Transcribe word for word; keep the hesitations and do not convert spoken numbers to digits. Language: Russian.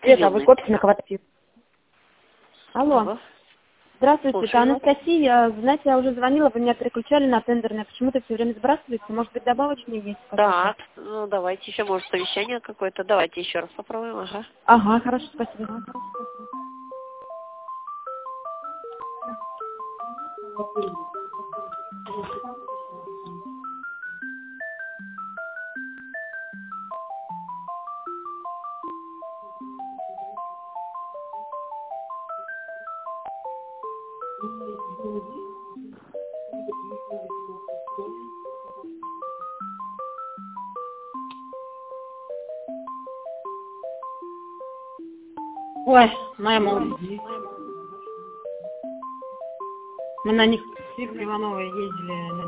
Света, вы копите на кого-то пьют. Алло. Алло. Здравствуйте, Слушаю это вас. Анастасия. Знаете, я уже звонила, вы меня переключали на тендерное. Почему-то все время сбрасываете. Может быть, добавочные есть какие-то? Так, ну давайте еще, может, совещание какое-то. Давайте еще раз попробуем, ага. Ага, хорошо, спасибо. Ой, моя молодость. Мы на них с Ивановой ездили.